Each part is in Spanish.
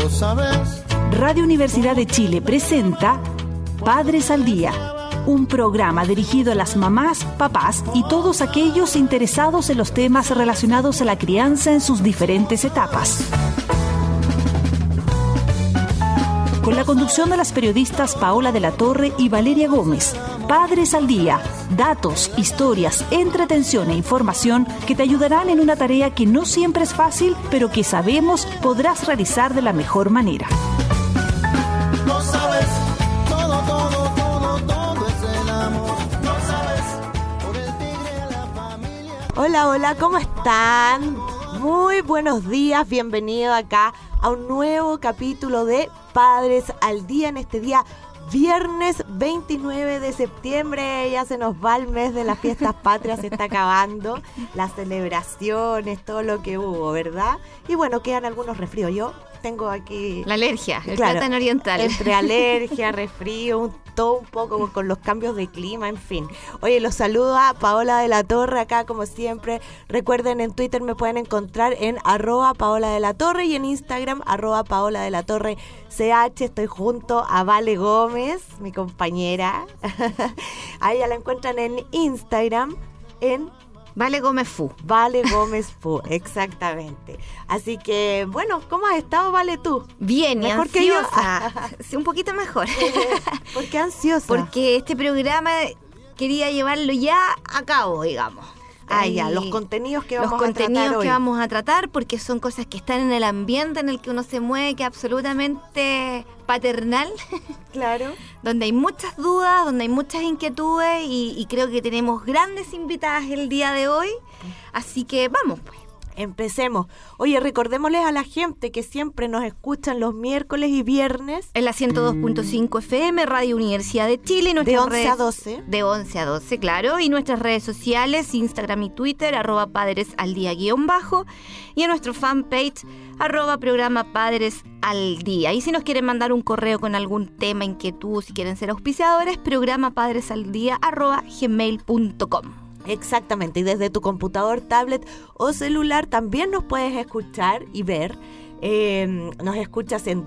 lo sabes. Radio Universidad de Chile presenta Padres al Día, un programa dirigido a las mamás, papás y todos aquellos interesados en los temas relacionados a la crianza en sus diferentes etapas. Con la conducción de las periodistas Paola de la Torre y Valeria Gómez. Padres al Día, datos, historias, entretención e información que te ayudarán en una tarea que no siempre es fácil, pero que sabemos podrás realizar de la mejor manera. Lo sabes, todo es el amor. Lo sabes, por el tigre a la familia. Hola, ¿cómo están? Muy buenos días, bienvenido acá a un nuevo capítulo de Padres al Día en este día viernes 29 de septiembre. Ya se nos va el mes de las fiestas patrias, se está acabando, las celebraciones, todo lo que hubo, ¿verdad? Y bueno, quedan algunos resfríos. Yo tengo aquí... La alergia, el claro, plátano oriental. Entre alergia, resfrío, todo un poco con los cambios de clima, en fin. Oye, los saludo a Paola de la Torre acá como siempre. Recuerden, en Twitter me pueden encontrar en @PaolaDeLaTorre y en Instagram @PaolaDeLaTorreCH. Estoy junto a Vale Gómez, mi compañera. A ella la encuentran en Instagram en Vale Gómez Fu. Vale Gómez Fu, exactamente. Así que, bueno, ¿cómo has estado, Vale, tú? Bien, ¿Mejor y ansiosa. Sí, un poquito mejor. ¿Por qué ansiosa? Porque este programa quería llevarlo ya a cabo, digamos. Ya, los contenidos que vamos a tratar, porque son cosas que están en el ambiente en el que uno se mueve, que es absolutamente paternal. Claro. Donde hay muchas dudas, donde hay muchas inquietudes y creo que tenemos grandes invitadas el día de hoy. Así que vamos, pues. Empecemos. Oye, recordémosles a la gente que siempre nos escuchan los miércoles y viernes. En la 102.5 FM, Radio Universidad de Chile. De 11 a 12. De 11 a 12, claro. Y nuestras redes sociales, Instagram y Twitter, @PadresAlDía_. Y en nuestro fanpage, @programa Padres al Día. Y si nos quieren mandar un correo con algún tema, inquietud, si quieren ser auspiciadores, programapadresaldía@gmail.com. Exactamente, y desde tu computador, tablet o celular también nos puedes escuchar y ver. Nos escuchas en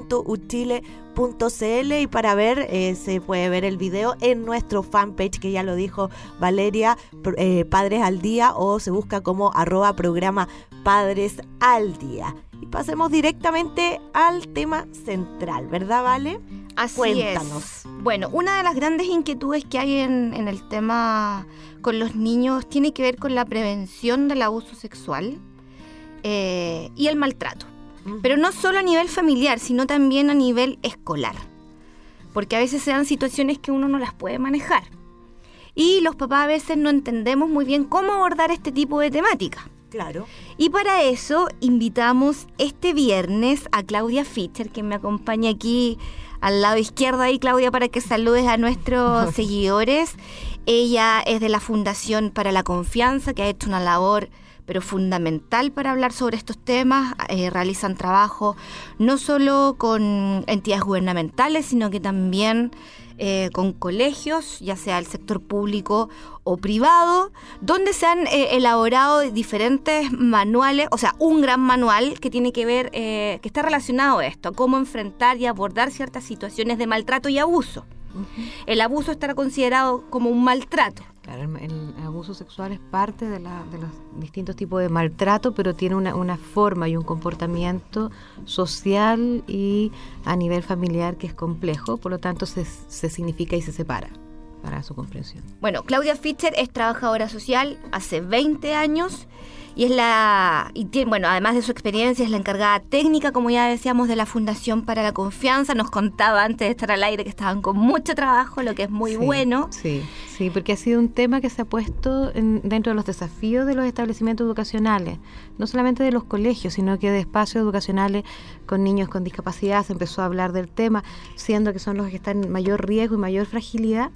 diario.uchile.cl y para ver se puede ver el video en nuestro fanpage, que ya lo dijo Valeria, Padres al Día, o se busca como @programa Padres al Día. Y pasemos directamente al tema central, ¿verdad, Vale? Así Cuéntanos. Es. Bueno, una de las grandes inquietudes que hay en el tema con los niños tiene que ver con la prevención del abuso sexual y el maltrato. Pero no solo a nivel familiar, sino también a nivel escolar. Porque a veces se dan situaciones que uno no las puede manejar. Y los papás a veces no entendemos muy bien cómo abordar este tipo de temática. Claro. Y para eso invitamos este viernes a Claudia Fischer, que me acompaña aquí al lado izquierdo ahí, Claudia, para que saludes a nuestros seguidores. Ella es de la Fundación para la Confianza, que ha hecho una labor pero fundamental para hablar sobre estos temas. Realizan trabajo no solo con entidades gubernamentales, sino que también con colegios, ya sea el sector público o privado, donde se han elaborado diferentes manuales, o sea, un gran manual que tiene que ver, que está relacionado a esto, a cómo enfrentar y abordar ciertas situaciones de maltrato y abuso. El abuso estará considerado como un maltrato. Claro, el abuso sexual es parte de los distintos tipos de maltrato, pero tiene una forma y un comportamiento social y a nivel familiar que es complejo, por lo tanto se significa y se separa para su comprensión. Bueno, Claudia Fischer es trabajadora social hace 20 años y además de su experiencia, es la encargada técnica, como ya decíamos, de la Fundación para la Confianza. Nos contaba antes de estar al aire que estaban con mucho trabajo, lo que es muy bueno. Sí, porque ha sido un tema que se ha puesto dentro de los desafíos de los establecimientos educacionales, no solamente de los colegios, sino que de espacios educacionales con niños con discapacidad. Se empezó a hablar del tema, siendo que son los que están en mayor riesgo y mayor fragilidad.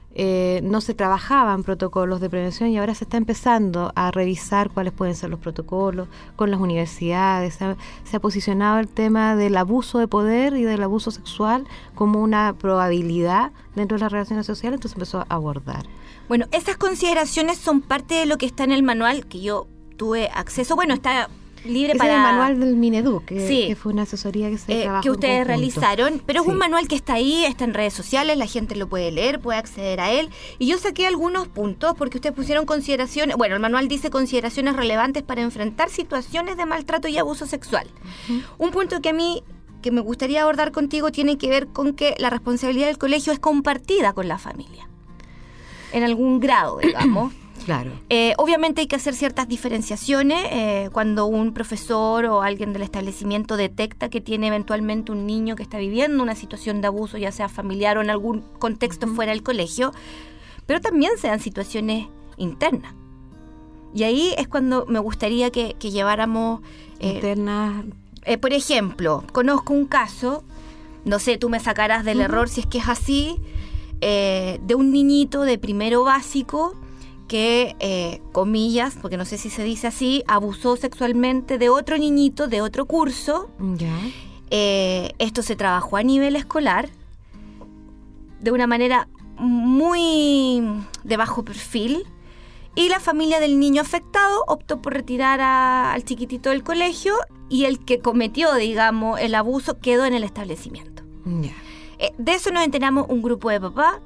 No se trabajaban protocolos de prevención y ahora se está empezando a revisar cuáles pueden ser los protocolos con las universidades. Se ha posicionado el tema del abuso de poder y del abuso sexual como una probabilidad dentro de las relaciones sociales, entonces empezó a abordar. Bueno, esas consideraciones son parte de lo que está en el manual que yo tuve acceso. Bueno, está libre Ese para... es el manual del Mineduc, Sí. que fue una asesoría que se trabajó que ustedes en conjunto. realizaron, pero es Sí. un manual que está ahí, está en redes sociales, la gente lo puede leer, puede acceder a él, y yo saqué algunos puntos porque ustedes pusieron consideraciones, bueno, el manual dice consideraciones relevantes para enfrentar situaciones de maltrato y abuso sexual. Un punto que a mí que me gustaría abordar contigo tiene que ver con que la responsabilidad del colegio es compartida con la familia, en algún grado, digamos. Claro. Obviamente hay que hacer ciertas diferenciaciones cuando un profesor o alguien del establecimiento detecta que tiene eventualmente un niño que está viviendo una situación de abuso, ya sea familiar o en algún contexto fuera del colegio, pero también se dan situaciones internas. Y ahí es cuando me gustaría que lleváramos... Internas. por ejemplo, conozco un caso, no sé, tú me sacarás del error si es que es así, de un niñito de primero básico que, comillas, porque no sé si se dice así, abusó sexualmente de otro niñito de otro curso. Ya. Esto se trabajó a nivel escolar de una manera muy de bajo perfil, y la familia del niño afectado optó por retirar al chiquitito del colegio, y el que cometió, digamos, el abuso quedó en el establecimiento. Ya. De eso nos enteramos un grupo de papás,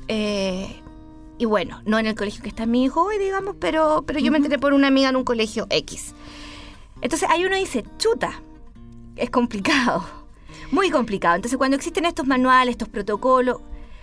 y bueno, no en el colegio que está mi hijo hoy, digamos, pero yo me enteré por una amiga en un colegio X. Entonces ahí uno dice, chuta, es complicado, muy complicado. Entonces cuando existen estos manuales, estos protocolos,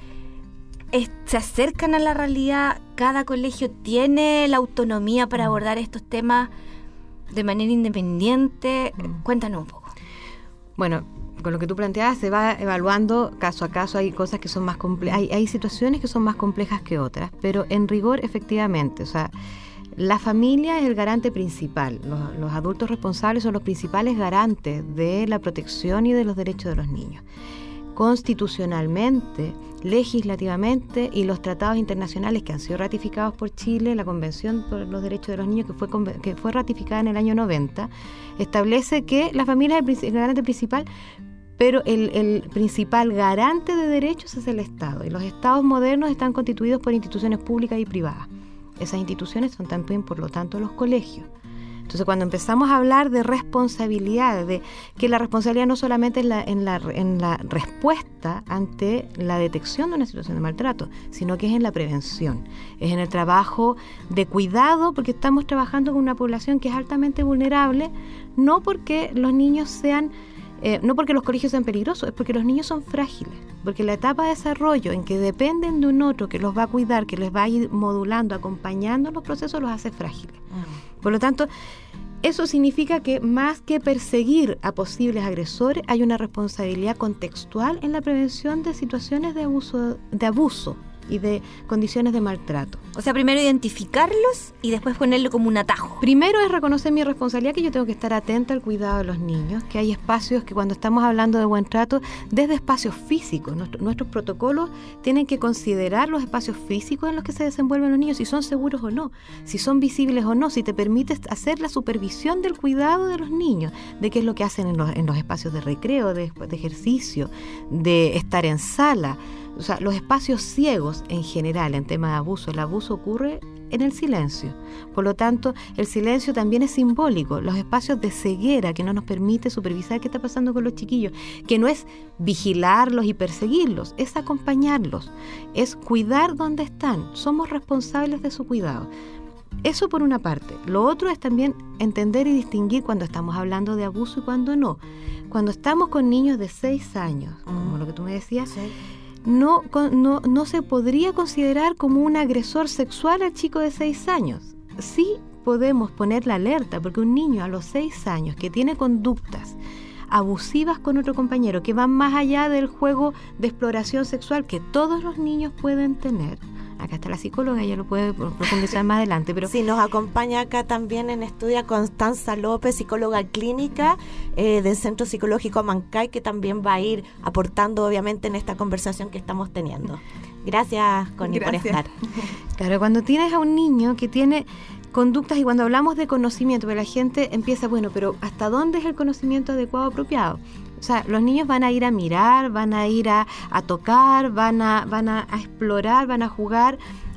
se acercan a la realidad, cada colegio tiene la autonomía para abordar estos temas de manera independiente. Cuéntanos un poco. Bueno, con lo que tú planteabas, se va evaluando caso a caso. Hay cosas que son más complejas, hay situaciones que son más complejas que otras, pero en rigor, efectivamente, o sea, la familia es el garante principal. Los adultos responsables son los principales garantes de la protección y de los derechos de los niños. Constitucionalmente, legislativamente, y los tratados internacionales que han sido ratificados por Chile, la Convención por los Derechos de los Niños, que fue ratificada en el año 90, establece que la familia es el garante principal, pero el principal garante de derechos es el Estado, y los Estados modernos están constituidos por instituciones públicas y privadas. Esas instituciones son también, por lo tanto, los colegios. Entonces, cuando empezamos a hablar de responsabilidad, de que la responsabilidad no solamente es en la respuesta ante la detección de una situación de maltrato, sino que es en la prevención, es en el trabajo de cuidado, porque estamos trabajando con una población que es altamente vulnerable, no porque los niños sean... no porque los colegios sean peligrosos, es porque los niños son frágiles, porque la etapa de desarrollo en que dependen de un otro que los va a cuidar, que les va a ir modulando, acompañando en los procesos, los hace frágiles. Por lo tanto, eso significa que más que perseguir a posibles agresores, hay una responsabilidad contextual en la prevención de situaciones de abuso y de condiciones de maltrato. O sea, primero identificarlos y después ponerlo como un atajo. Primero es reconocer mi responsabilidad, que yo tengo que estar atenta al cuidado de los niños, que hay espacios que cuando estamos hablando de buen trato, desde espacios físicos, nuestros protocolos tienen que considerar los espacios físicos en los que se desenvuelven los niños, si son seguros o no, si son visibles o no, si te permites hacer la supervisión del cuidado de los niños, de qué es lo que hacen en los espacios de recreo, de ejercicio, de estar en sala. O sea, los espacios ciegos en general en tema de abuso, el abuso ocurre en el silencio. Por lo tanto, el silencio también es simbólico. Los espacios de ceguera que no nos permite supervisar qué está pasando con los chiquillos, que no es vigilarlos y perseguirlos, es acompañarlos, es cuidar dónde están. Somos responsables de su cuidado. Eso por una parte. Lo otro es también entender y distinguir cuando estamos hablando de abuso y cuando no. Cuando estamos con niños de 6 años, como lo que tú me decías, sí, no se podría considerar como un agresor sexual al chico de 6 años. Sí podemos poner la alerta, porque un niño a los 6 años que tiene conductas abusivas con otro compañero, que van más allá del juego de exploración sexual que todos los niños pueden tener. Acá está la psicóloga, ella lo puede profundizar más adelante. Pero sí, nos acompaña acá también en estudio Constanza López, psicóloga clínica del Centro Psicológico Mancay, que también va a ir aportando obviamente en esta conversación que estamos teniendo. Gracias, Connie, por estar. Claro, cuando tienes a un niño que tiene conductas, y cuando hablamos de conocimiento, pues la gente empieza, bueno, pero ¿hasta dónde es el conocimiento adecuado, apropiado? O sea, los niños van a ir a mirar, van a ir a tocar, van a explorar, van a jugar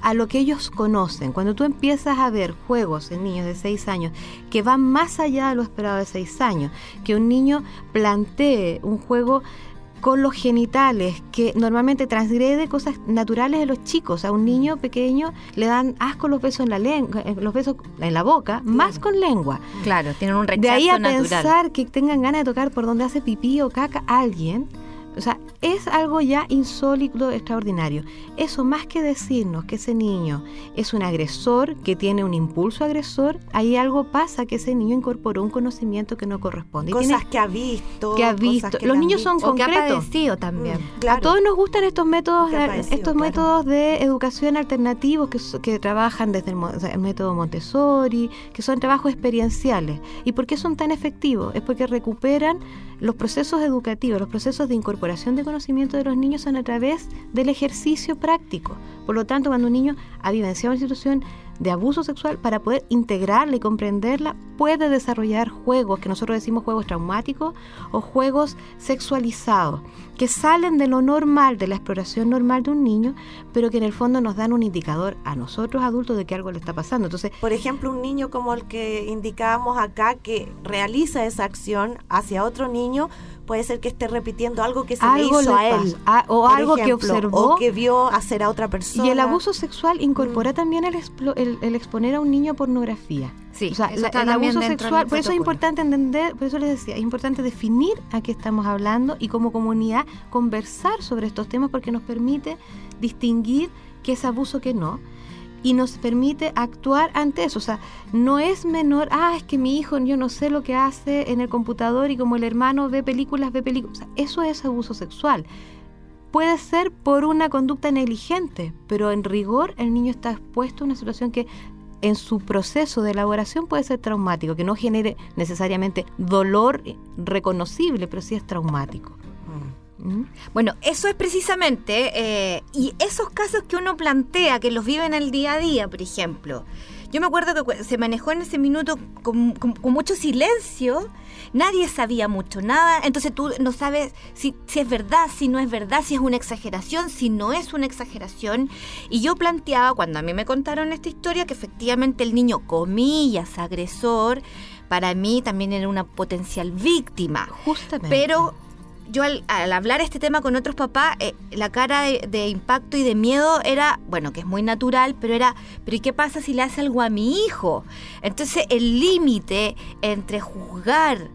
a lo que ellos conocen. Cuando tú empiezas a ver juegos en niños de 6 años que van más allá de lo esperado de 6 años, que un niño plantee un juego con los genitales, que normalmente transgrede cosas naturales de los chicos. A un niño pequeño le dan asco los besos en la lengua, los besos en la boca, más con lengua. Claro, tienen un rechazo De ahí a natural. pensar que tengan ganas de tocar por donde hace pipí o caca a alguien, o sea, es algo ya insólito, extraordinario. Eso, más que decirnos que ese niño es un agresor, que tiene un impulso agresor, ahí algo pasa, que ese niño incorporó un conocimiento que no corresponde. Y Cosas tiene- que ha visto. que ha cosas visto. que Los le han niños son dicho. O que ha concretos. padecido también. Claro. A todos nos gustan estos métodos, Que ha padecido, claro. métodos de educación alternativos que trabajan desde el método Montessori, que son trabajos experienciales. ¿Y por qué son tan efectivos? Es porque recuperan los procesos educativos, los procesos de incorporación de conocimiento de los niños son a través del ejercicio práctico. Por lo tanto, cuando un niño ha vivenciado una situación de abuso sexual, para poder integrarla y comprenderla, puede desarrollar juegos, que nosotros decimos juegos traumáticos o juegos sexualizados, que salen de lo normal, de la exploración normal de un niño, pero que en el fondo nos dan un indicador a nosotros adultos de que algo le está pasando. Entonces, Por ejemplo, un niño como el que indicábamos acá, que realiza esa acción hacia otro niño, puede ser que esté repitiendo algo que se le algo hizo le a él. pasa, o por algo que ejemplo, observó. o que vio hacer a otra persona. Y el abuso sexual incorpora también el exponer a un niño a pornografía. Sí, O sea, eso está el también abuso dentro sexual, del por eso es protocolo. importante entender, por eso les decía, es importante definir a qué estamos hablando y como comunidad conversar sobre estos temas, porque nos permite distinguir qué es abuso, qué no, y nos permite actuar ante eso. O sea, no es menor, es que mi hijo, yo no sé lo que hace en el computador y como el hermano ve películas. O sea, eso es abuso sexual. Puede ser por una conducta negligente, pero en rigor el niño está expuesto a una situación que en su proceso de elaboración puede ser traumático, que no genere necesariamente dolor reconocible, pero sí es traumático. ¿Mm? Bueno, eso es precisamente, y esos casos que uno plantea, que los vive en el día a día, por ejemplo. Yo me acuerdo que se manejó en ese minuto con mucho silencio, nadie sabía mucho, nada, entonces tú no sabes si es verdad, si no es verdad, si es una exageración, si no es una exageración. Y yo planteaba, cuando a mí me contaron esta historia, que efectivamente el niño, comillas, agresor, para mí también era una potencial víctima. Justamente. Pero yo al hablar este tema con otros papás, la cara de impacto y de miedo era, bueno, que es muy natural, pero ¿y qué pasa si le hace algo a mi hijo? Entonces el límite entre juzgar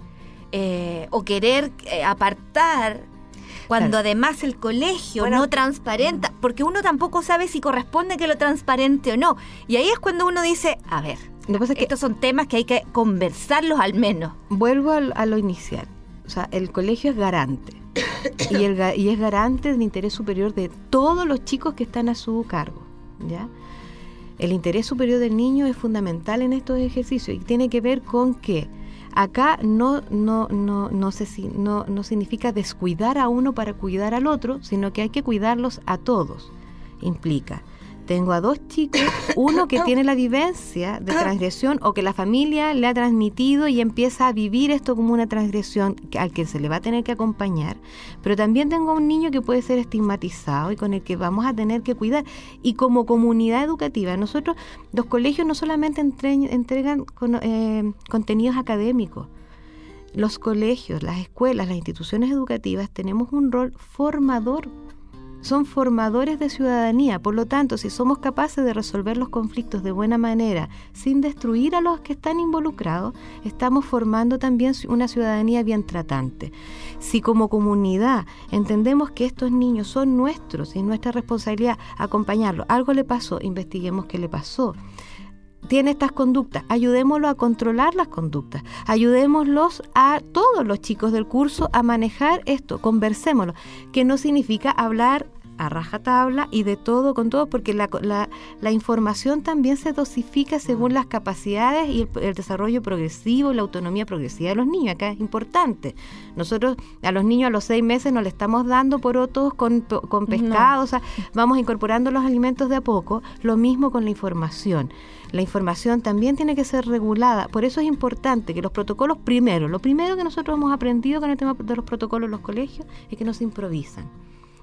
o querer apartar, cuando Claro. además el colegio Bueno, no transparenta, porque uno tampoco sabe si corresponde que lo transparente o no. Y ahí es cuando uno dice, a ver, Lo que pasa es que estos son temas que hay que conversarlos al menos. vuelvo a lo inicial. O sea, el colegio es garante. y es garante del interés superior de todos los chicos que están a su cargo, ¿ya? El interés superior del niño es fundamental en estos ejercicios y tiene que ver con que acá no significa descuidar a uno para cuidar al otro, sino que hay que cuidarlos a todos. Implica, tengo a 2 chicos, uno que tiene la vivencia de transgresión o que la familia le ha transmitido y empieza a vivir esto como una transgresión al que se le va a tener que acompañar, pero también tengo a un niño que puede ser estigmatizado y con el que vamos a tener que cuidar. Y como comunidad educativa, nosotros, los colegios no solamente entregan contenidos académicos, los colegios, las escuelas, las instituciones educativas tenemos un rol formador. Son formadores de ciudadanía, por lo tanto, si somos capaces de resolver los conflictos de buena manera, sin destruir a los que están involucrados, estamos formando también una ciudadanía bien tratante. Si como comunidad entendemos que estos niños son nuestros y es nuestra responsabilidad acompañarlos, algo le pasó, investiguemos qué le pasó. Tiene estas conductas, ayudémoslo a controlar las conductas, ayudémoslos a todos los chicos del curso a manejar esto, conversémoslo, que no significa hablar a rajatabla y de todo con todo, porque la información también se dosifica según las capacidades y el desarrollo progresivo y la autonomía progresiva de los niños. Acá es importante. Nosotros a los niños a los 6 meses no le estamos dando porotos con pescado, no. O sea, vamos incorporando los alimentos de a poco, lo mismo con la información. La información también tiene que ser regulada, por eso es importante que los protocolos lo primero que nosotros hemos aprendido con el tema de los protocolos en los colegios es que no se improvisan.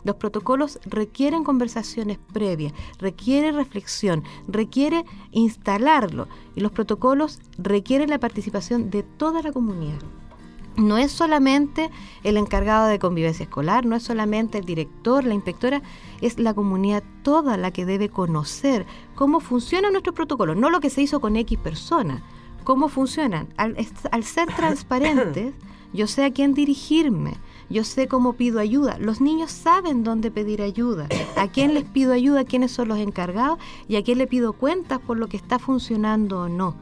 Los protocolos requieren conversaciones previas, requiere reflexión, requiere instalarlo, y los protocolos requieren la participación de toda la comunidad. No es solamente el encargado de convivencia escolar, no es solamente el director, la inspectora, es la comunidad toda la que debe conocer cómo funcionan nuestros protocolos, no lo que se hizo con X persona, cómo funcionan. Al ser transparentes, yo sé a quién dirigirme, yo sé cómo pido ayuda. Los niños saben dónde pedir ayuda, a quién les pido ayuda, quiénes son los encargados y a quién le pido cuentas por lo que está funcionando o no.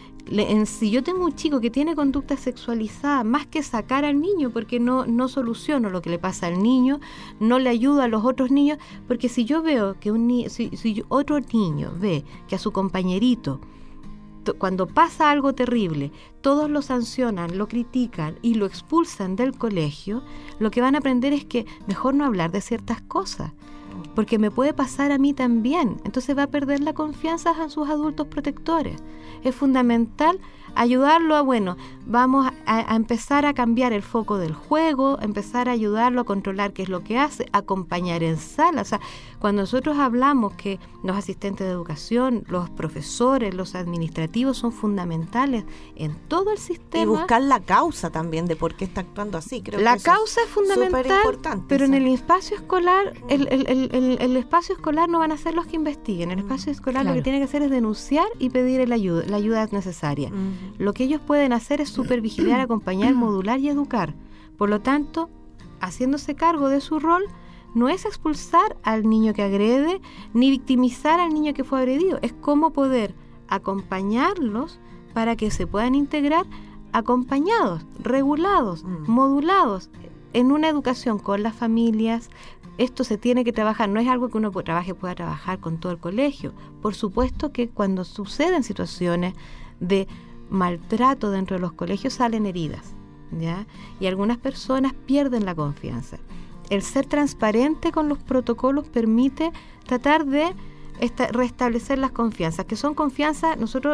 Si yo tengo un chico que tiene conducta sexualizada, más que sacar al niño, porque no soluciono lo que le pasa al niño, no le ayudo a los otros niños, porque si yo veo que si otro niño ve que a su compañerito, cuando pasa algo terrible, todos lo sancionan, lo critican y lo expulsan del colegio, lo que van a aprender es que mejor no hablar de ciertas cosas, porque me puede pasar a mí también. Entonces va a perder la confianza en sus adultos protectores. Es fundamental ayudarlo vamos a empezar a cambiar el foco del juego, empezar a ayudarlo a controlar qué es lo que hace, acompañar en sala. O sea, cuando nosotros hablamos que los asistentes de educación, los profesores, los administrativos son fundamentales en todo el sistema. Y buscar la causa también de por qué está actuando así. Creo la que causa es fundamental, pero en el espacio escolar, el espacio escolar no van a ser los que investiguen. El espacio escolar lo que tiene que hacer es denunciar y pedir la ayuda necesaria. Lo que ellos pueden hacer es supervigilar, acompañar, modular y educar. Por lo tanto, haciéndose cargo de su rol, no es expulsar al niño que agrede, ni victimizar al niño que fue agredido. Es cómo poder acompañarlos para que se puedan integrar acompañados, regulados, modulados, en una educación con las familias. Esto se tiene que trabajar, no es algo que uno pueda trabajar con todo el colegio. Por supuesto que cuando suceden situaciones de maltrato dentro de los colegios salen heridas, ¿ya? Y algunas personas pierden la confianza. El ser transparente con los protocolos permite tratar de restablecer las confianzas, que son confianzas,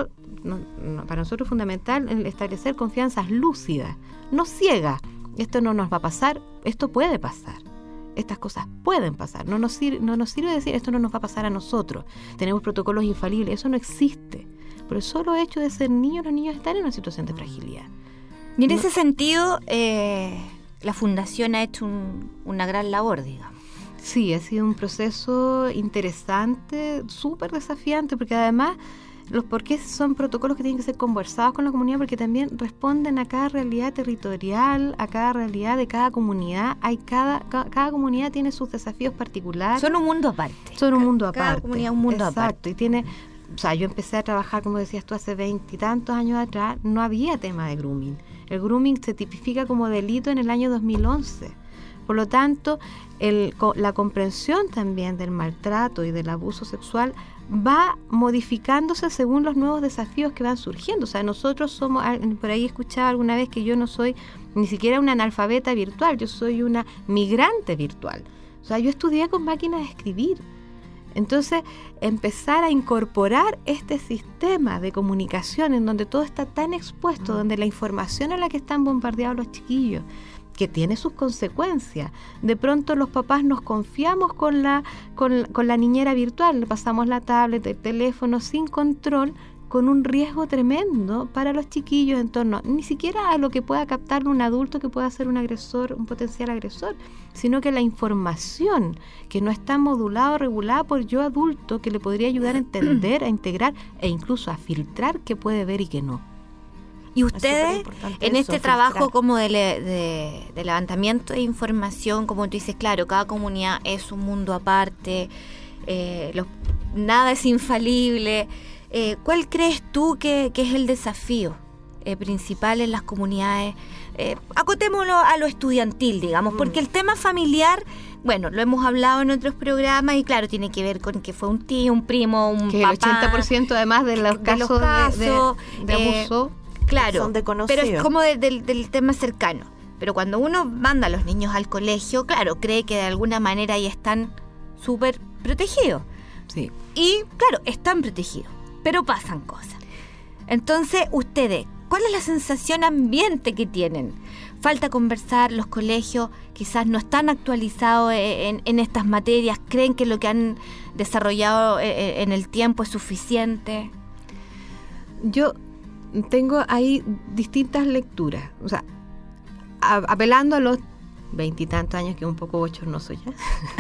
para nosotros es fundamental establecer confianzas lúcidas, no ciegas. Esto no nos va a pasar, esto puede pasar. Estas cosas pueden pasar. No nos sirve decir esto no nos va a pasar a nosotros. Tenemos protocolos infalibles, eso no existe. Por el solo hecho de ser niños, los niños están en una situación de fragilidad. Y en ese sentido, la Fundación ha hecho una gran labor, digamos. Sí, ha sido un proceso interesante, súper desafiante, porque además porque son protocolos que tienen que ser conversados con la comunidad, porque también responden a cada realidad territorial, a cada realidad de cada comunidad. Cada comunidad tiene sus desafíos particulares. Son un mundo aparte. Cada comunidad un mundo aparte. Y tiene, yo empecé a trabajar, como decías tú, hace 20 y tantos años atrás, no había tema de grooming. El grooming se tipifica como delito en el año 2011. Por lo tanto, la comprensión también del maltrato y del abuso sexual va modificándose según los nuevos desafíos que van surgiendo. O sea, nosotros somos, por ahí escuchaba alguna vez que yo no soy ni siquiera una analfabeta virtual, yo soy una migrante virtual. O sea, yo estudié con máquinas de escribir. Entonces, empezar a incorporar este sistema de comunicación en donde todo está tan expuesto, donde la información a la que están bombardeados los chiquillos, que tiene sus consecuencias. De pronto los papás nos confiamos con la niñera virtual, le pasamos la tablet, el teléfono sin control, con un riesgo tremendo para los chiquillos en torno, ni siquiera a lo que pueda captar un adulto que pueda ser un agresor, un potencial agresor, sino que la información que no está modulada o regulada por yo adulto, que le podría ayudar a entender, a integrar e incluso a filtrar qué puede ver y qué no. Y ustedes, en este trabajo como de levantamiento de información, como tú dices, claro, cada comunidad es un mundo aparte, nada es infalible. ¿Cuál crees tú que es el desafío principal en las comunidades? Acotémoslo a lo estudiantil, digamos, porque el tema familiar, bueno, lo hemos hablado en otros programas y claro, tiene que ver con que fue un tío, un primo, un que papá. El 80% además de los casos de abuso. Claro, son desconocidos. Pero es como del tema cercano. Pero cuando uno manda a los niños al colegio, claro, cree que de alguna manera ahí están súper protegidos. Sí. Y claro, están protegidos, pero pasan cosas. Entonces, ustedes, ¿cuál es la sensación ambiente que tienen falta conversar, los colegios quizás no están actualizados en estas materias, creen que lo que han desarrollado en el tiempo es suficiente. Yo tengo ahí distintas lecturas, o sea, apelando a los 20 y tantos años, que un poco bochornoso ya.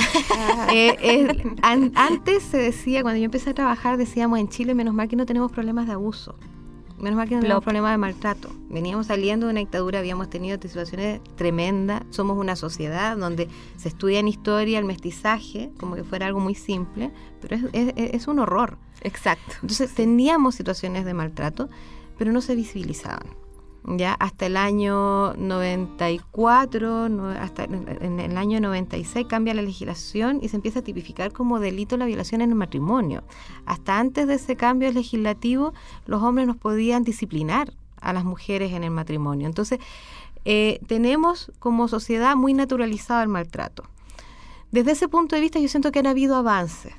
Antes se decía, cuando yo empecé a trabajar, decíamos en Chile, menos mal que no tenemos problemas de abuso, menos mal que no tenemos problemas de maltrato. Veníamos saliendo de una dictadura, habíamos tenido situaciones tremendas, somos una sociedad donde se estudia en historia el mestizaje, como que fuera algo muy simple, pero es un horror. Exacto. Entonces teníamos situaciones de maltrato, pero no se visibilizaban. Ya hasta el año 94, hasta en el año 96 cambia la legislación y se empieza a tipificar como delito la violación en el matrimonio. Hasta antes de ese cambio legislativo, los hombres nos podían disciplinar a las mujeres en el matrimonio. Entonces, tenemos como sociedad muy naturalizado el maltrato. Desde ese punto de vista, yo siento que han habido avances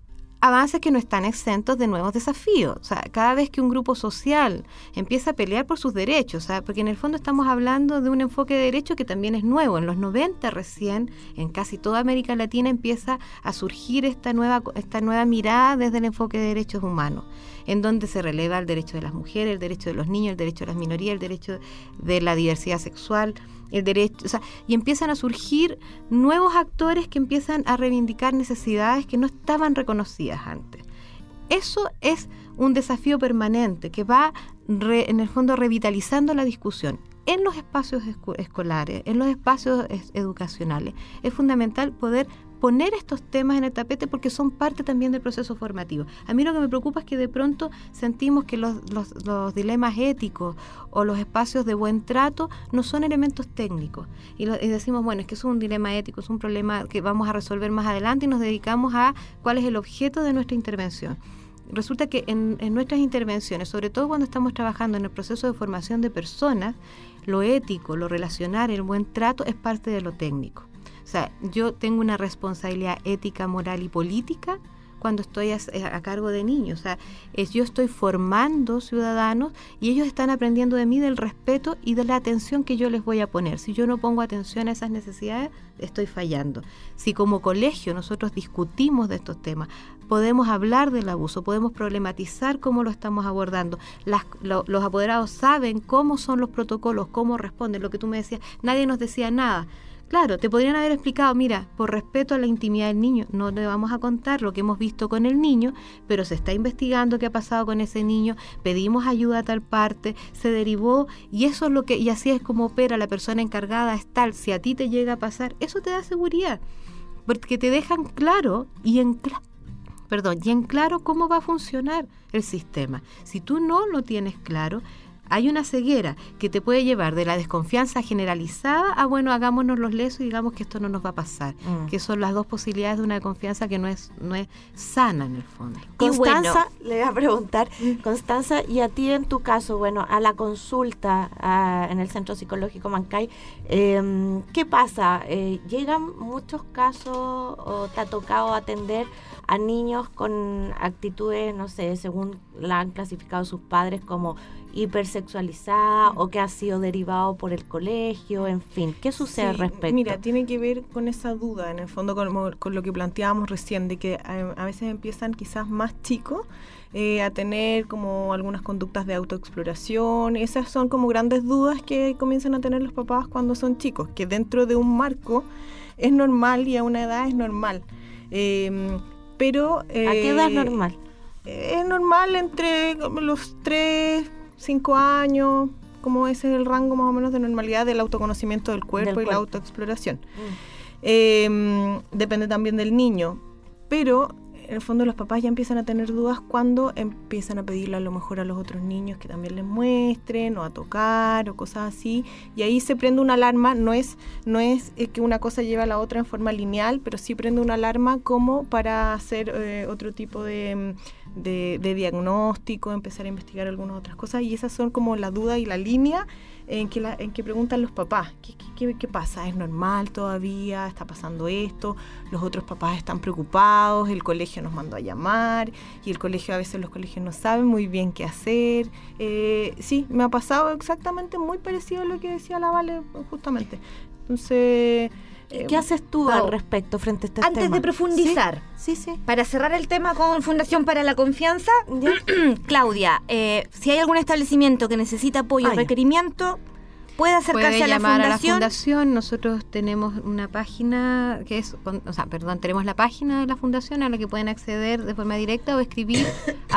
que no están exentos de nuevos desafíos. O sea, cada vez que un grupo social empieza a pelear por sus derechos, o sea, porque en el fondo estamos hablando de un enfoque de derecho que también es nuevo. En los 90 recién, en casi toda América Latina empieza a surgir esta nueva mirada desde el enfoque de derechos humanos, en donde se releva el derecho de las mujeres, el derecho de los niños, el derecho de las minorías, el derecho de la diversidad sexual, el derecho, o sea, y empiezan a surgir nuevos actores que empiezan a reivindicar necesidades que no estaban reconocidas antes. Eso es un desafío permanente que va en el fondo revitalizando la discusión en los espacios escolares, en los espacios educacionales. Es fundamental poder poner estos temas en el tapete porque son parte también del proceso formativo. A mí lo que me preocupa es que de pronto sentimos que los dilemas éticos o los espacios de buen trato no son elementos técnicos. Y decimos, bueno, es que es un dilema ético, es un problema que vamos a resolver más adelante y nos dedicamos a cuál es el objeto de nuestra intervención. Resulta que en nuestras intervenciones, sobre todo cuando estamos trabajando en el proceso de formación de personas, lo ético, lo relacional, el buen trato es parte de lo técnico. O sea, yo tengo una responsabilidad ética, moral y política cuando estoy a cargo de niños. O sea, yo estoy formando ciudadanos y ellos están aprendiendo de mí del respeto y de la atención que yo les voy a poner. Si yo no pongo atención a esas necesidades, estoy fallando. Si como colegio nosotros discutimos de estos temas, podemos hablar del abuso, podemos problematizar cómo lo estamos abordando. Los apoderados saben cómo son los protocolos, cómo responden. Lo que tú me decías, nadie nos decía nada. Claro, te podrían haber explicado, mira, por respeto a la intimidad del niño, no le vamos a contar lo que hemos visto con el niño, pero se está investigando qué ha pasado con ese niño, pedimos ayuda a tal parte, se derivó, y eso es lo que, y así es como opera la persona encargada, es tal, si a ti te llega a pasar, eso te da seguridad, porque te dejan claro y en claro cómo va a funcionar el sistema. Si tú no lo tienes claro, hay una ceguera que te puede llevar de la desconfianza generalizada a, bueno, hagámonos los lesos y digamos que esto no nos va a pasar. Que son las dos posibilidades de una confianza que no es sana en el fondo. Constanza, le voy a preguntar, Constanza, y a ti en tu caso, bueno, a la consulta en el Centro Psicológico Mancay, ¿qué pasa? ¿Llegan muchos casos o te ha tocado atender a niños con actitudes, no sé, según la han clasificado sus padres como hipersexualizada o que ha sido derivado por el colegio, en fin, ¿qué sucede al respecto? Mira, tiene que ver con esa duda, en el fondo con lo que planteábamos recién, de que a veces empiezan quizás más chicos a tener como algunas conductas de autoexploración. Esas son como grandes dudas que comienzan a tener los papás cuando son chicos, que dentro de un marco es normal y a una edad es normal. Pero ¿a qué edad es normal? Es normal entre los 3, 5 años, como ese es el rango más o menos de normalidad del autoconocimiento del cuerpo y la autoexploración. Depende también del niño, pero en el fondo los papás ya empiezan a tener dudas cuando empiezan a pedirle a lo mejor a los otros niños que también les muestren o a tocar o cosas así, y ahí se prende una alarma. No es que una cosa lleva a la otra en forma lineal, pero sí prende una alarma como para hacer otro tipo de diagnóstico, empezar a investigar algunas otras cosas, y esas son como la duda y la línea en que preguntan los papás, ¿qué pasa? ¿Es normal todavía? ¿Está pasando esto? Los otros papás están preocupados, el colegio nos mandó a llamar, y el colegio, a veces los colegios no saben muy bien qué hacer. Sí, me ha pasado exactamente muy parecido a lo que decía la Vale, justamente. Entonces... ¿Qué haces tú al respecto frente a este tema? Antes de profundizar, Sí. para cerrar el tema con Fundación para la Confianza, Claudia, si hay algún establecimiento que necesita apoyo o requerimiento, puede acercarse Puede a la llamar a la Fundación. Fundación. Nosotros tenemos una página tenemos la página de la Fundación a la que pueden acceder de forma directa o escribir a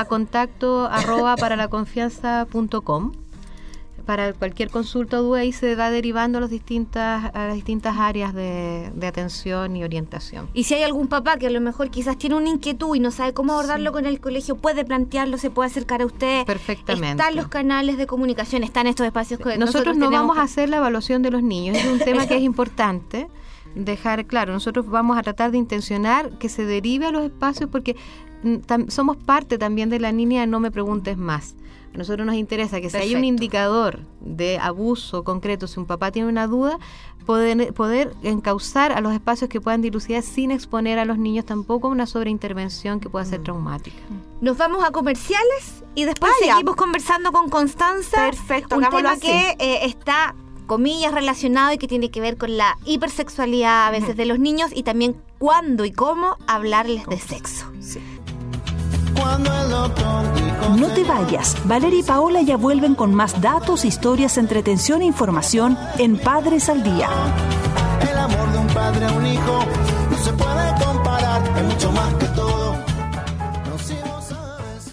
contacto@paralaconfianza.com. Para cualquier consulta o duda, ahí se va derivando a las distintas áreas de atención y orientación. Y si hay algún papá que a lo mejor quizás tiene una inquietud y no sabe cómo abordarlo con el colegio, puede plantearlo, se puede acercar a usted. Perfectamente. Están los canales de comunicación, están estos espacios que Nosotros no tenemos vamos a hacer la evaluación de los niños, es un tema que es importante dejar claro. Nosotros vamos a tratar de intencionar que se derive a los espacios, porque somos parte también de la línea No me preguntes más. A nosotros nos interesa que si hay un indicador de abuso concreto, si un papá tiene una duda, poder encauzar a los espacios que puedan dilucidar sin exponer a los niños tampoco a una sobreintervención que pueda ser traumática. Nos vamos a comerciales y después seguimos conversando con Constanza. Perfecto, un hagámoslo tema así. que está, comillas, relacionado y que tiene que ver con la hipersexualidad a veces de los niños, y también cuándo y cómo hablarles de sexo. Cuando el doctor dijo No te vayas. Valeria y Paola ya vuelven con más datos, historias, entretención e información en Padres al Día. el amor de un padre a un hijo no se puede comparar, es mucho más que todo. No, si no sabes.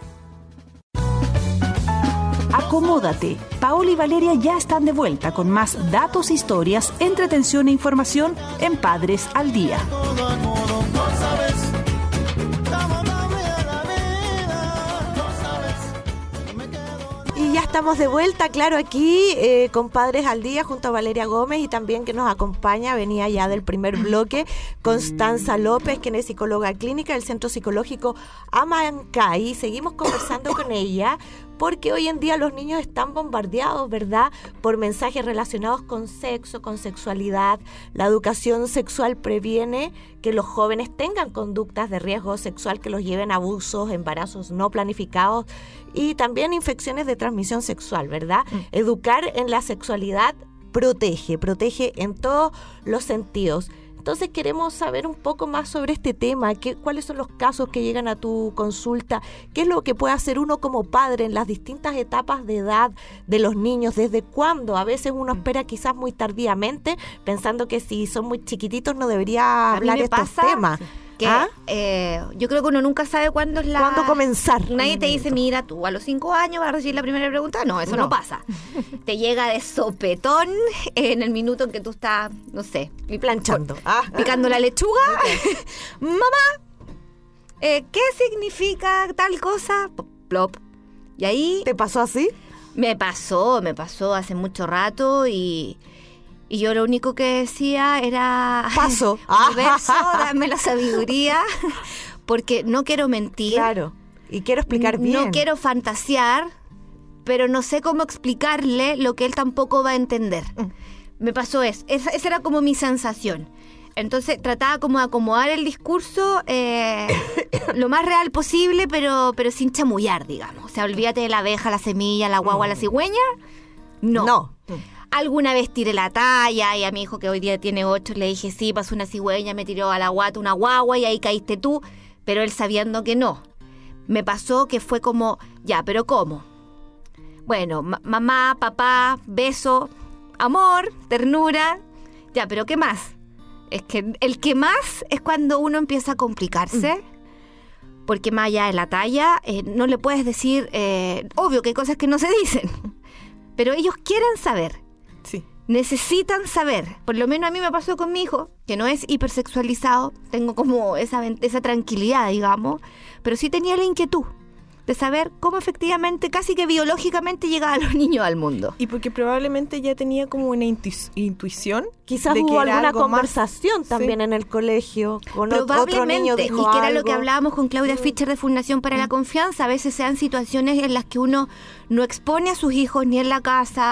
Acomódate. Paola y Valeria ya están de vuelta con más datos, historias, entretención e información en Padres al Día. Todo el mundo no sabes cómo cambia la vida, no sabes. Me quedo. Y ya estamos de vuelta, claro, aquí con Padres al Día junto a Valeria Gómez, y también que nos acompaña, venía ya del primer bloque, Constanza López, quien es psicóloga clínica del Centro Psicológico Amancay. Seguimos conversando con ella porque hoy en día los niños están bombardeados, ¿verdad?, por mensajes relacionados con sexo, con sexualidad. La educación sexual previene que los jóvenes tengan conductas de riesgo sexual que los lleven a abusos, embarazos no planificados y también infecciones de transmisión sexual, ¿verdad? Educar en la sexualidad protege en todos los sentidos. Entonces queremos saber un poco más sobre este tema, cuáles son los casos que llegan a tu consulta, qué es lo que puede hacer uno como padre en las distintas etapas de edad de los niños, desde cuándo. A veces uno espera quizás muy tardíamente, pensando que si son muy chiquititos no debería hablar estos temas. Que yo creo que uno nunca sabe cuándo es ¿Cuándo comenzar? Nadie te dice, mira, tú a los 5 años vas a recibir la primera pregunta. No, eso no pasa. Te llega de sopetón en el minuto en que tú estás, no sé, Y planchando. picando la lechuga. Mamá, ¿qué significa tal cosa? Plop. Y ahí ¿Te pasó así? me pasó hace mucho rato, y yo lo único que decía era... Paso. Universo, dame la sabiduría, porque no quiero mentir. Claro. Y quiero explicar bien. No quiero fantasear, pero no sé cómo explicarle lo que él tampoco va a entender. Me pasó eso. Esa era como mi sensación. Entonces trataba como de acomodar el discurso lo más real posible, pero sin chamullar, digamos. O sea, olvídate de la abeja, la semilla, la guagua, la cigüeña. No. Alguna vez tiré la talla, y a mi hijo, que hoy día tiene 8, le dije, sí, pasó una cigüeña, me tiró a la guata una guagua y ahí caíste tú, pero él sabiendo que no. Me pasó que fue como, ya, pero ¿cómo? Bueno, mamá, papá, beso, amor, ternura, ya, pero ¿qué más? Es que el que más es cuando uno empieza a complicarse, porque más allá de la talla, no le puedes decir, obvio que hay cosas que no se dicen, pero ellos quieren saber. Sí. Necesitan saber. Por lo menos a mí me pasó con mi hijo, que no es hipersexualizado, tengo como esa tranquilidad, digamos, pero sí tenía la inquietud de saber cómo efectivamente, casi que biológicamente, llegaban los niños al mundo. Y porque probablemente ya tenía como una intuición. Quizás de que hubo era alguna algo más. conversación también en el colegio con otro Probablemente, niño dijo y que era lo algo. que hablábamos con Claudia Fischer de Fundación para la Confianza. A veces sean situaciones en las que uno no expone a sus hijos ni en la casa,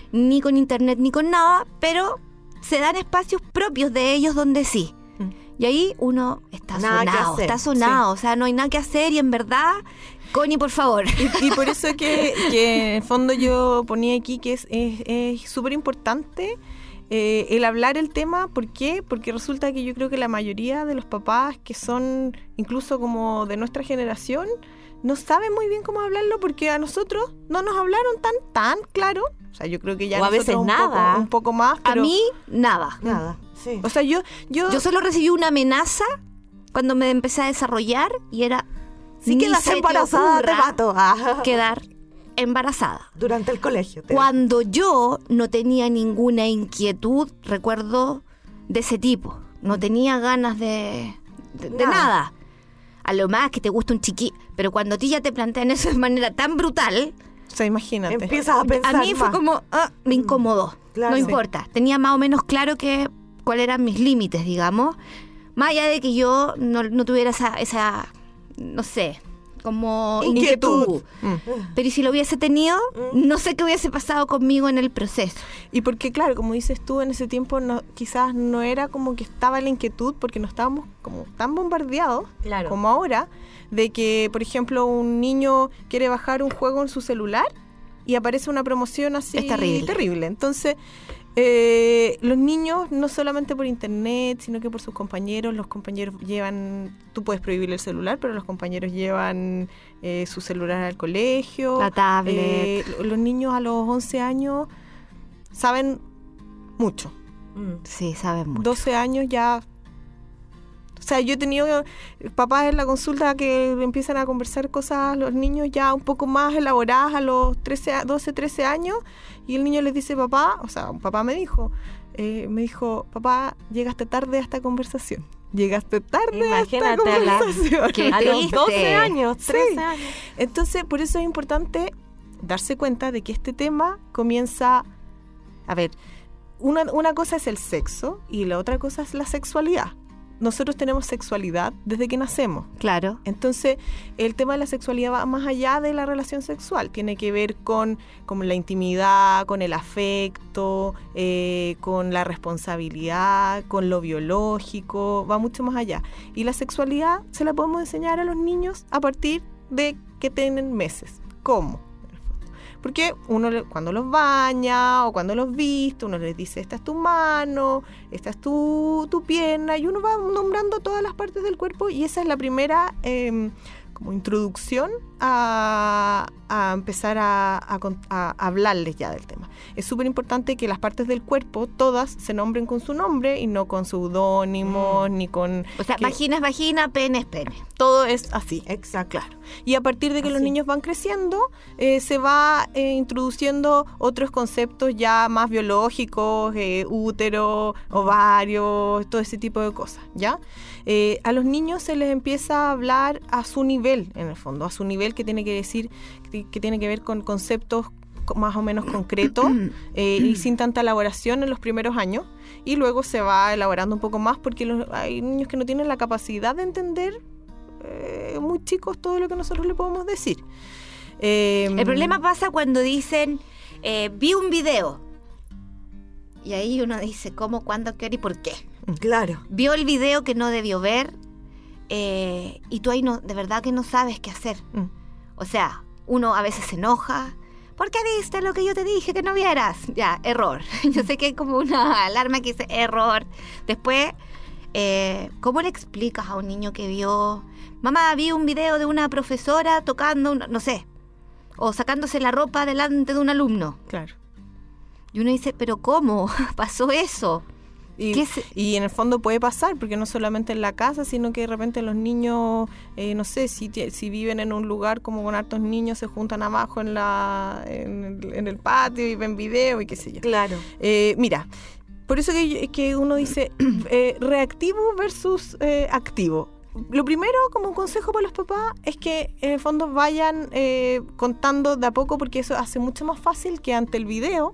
ni con internet, ni con nada, pero se dan espacios propios de ellos donde sí. Y ahí uno está sonado, o sea, no hay nada que hacer y en verdad, Connie, por favor. Y por eso que en el fondo yo ponía aquí que es súper importante el hablar el tema. ¿Por qué? Porque resulta que yo creo que la mayoría de los papás que son incluso como de nuestra generación no saben muy bien cómo hablarlo, porque a nosotros no nos hablaron tan claro. O sea, yo creo que ya o a veces un poco más. Pero a mí, nada. Sí. O sea, yo solo recibí una amenaza cuando me empecé a desarrollar y era... Si quedas embarazada, te mato. Quedar embarazada. Durante el colegio. Cuando yo no tenía ninguna inquietud, recuerdo, de ese tipo. No tenía ganas de nada. A lo más que te gusta un chiquillo. Pero cuando a ti ya te plantean eso de manera tan brutal... O sea, imagínate. Empiezas a pensar A mí fue como... me incomodó. Claro, no importa. Tenía más o menos claro cuáles eran mis límites, digamos. Más allá de que yo no tuviera esa no sé, como inquietud. Pero ¿y si lo hubiese tenido? No sé qué hubiese pasado conmigo en el proceso. Y porque, claro, como dices tú, en ese tiempo quizás no era como que estaba la inquietud, porque no estábamos como tan bombardeados como ahora, de que, por ejemplo, un niño quiere bajar un juego en su celular y aparece una promoción así es terrible. Entonces, los niños, no solamente por internet, sino que por sus compañeros, los compañeros llevan, tú puedes prohibir el celular, pero los compañeros llevan su celular al colegio. La tablet. Los niños a los 11 años saben mucho. Sí, saben mucho. 12 años ya... O sea, yo he tenido papás en la consulta que empiezan a conversar cosas los niños ya un poco más elaboradas a los 12, 13 años, y el niño les dice, papá, o sea, un papá me dijo, papá, llegaste tarde a esta conversación. Llegaste tarde Imagínate a esta conversación. Qué a los 12 años, 13 años. Entonces, por eso es importante darse cuenta de que este tema comienza... A ver, una cosa es el sexo y la otra cosa es la sexualidad. Nosotros tenemos sexualidad desde que nacemos. Claro. Entonces, el tema de la sexualidad va más allá de la relación sexual. Tiene que ver con la intimidad, con el afecto, con la responsabilidad, con lo biológico. Va mucho más allá. Y la sexualidad se la podemos enseñar a los niños a partir de que tienen meses. ¿Cómo? Porque uno cuando los baña o cuando los viste, uno les dice, esta es tu mano, esta es tu pierna, y uno va nombrando todas las partes del cuerpo, y esa es la primera como introducción a empezar a hablarles ya del tema. Es súper importante que las partes del cuerpo todas se nombren con su nombre y no con seudónimos ni con... O sea, vagina es vagina, pene es pene. Todo es así. Exacto. Claro. Y a partir de que así. Los niños van creciendo, se va introduciendo otros conceptos ya más biológicos, útero, ovario, todo ese tipo de cosas, ¿ya? A los niños se les empieza a hablar a su nivel, en el fondo, a su nivel, que tiene que decir, que tiene que ver con conceptos más o menos concretos y sin tanta elaboración en los primeros años, y luego se va elaborando un poco más porque hay niños que no tienen la capacidad de entender muy chicos todo lo que nosotros le podemos decir. El problema pasa cuando dicen vi un video, y ahí uno dice cómo, cuándo, qué hora y por qué. Claro. Vio el video que no debió ver, y tú ahí de verdad que no sabes qué hacer. O sea, uno a veces se enoja. ¿Por qué viste lo que yo te dije que no vieras? Ya, error. Yo sé que hay como una alarma que dice error. Después, ¿cómo le explicas a un niño que vio... Mamá, vi un video de una profesora tocando, no sé, o sacándose la ropa delante de un alumno? Claro. Y uno dice, ¿pero cómo pasó eso? Y en el fondo puede pasar, porque no solamente en la casa, sino que de repente los niños, no sé, si viven en un lugar como con hartos niños, se juntan abajo en el patio y ven video y qué sé yo. Claro. Mira, por eso que uno dice reactivo versus activo. Lo primero, como un consejo para los papás, es que en el fondo vayan contando de a poco, porque eso hace mucho más fácil que ante el video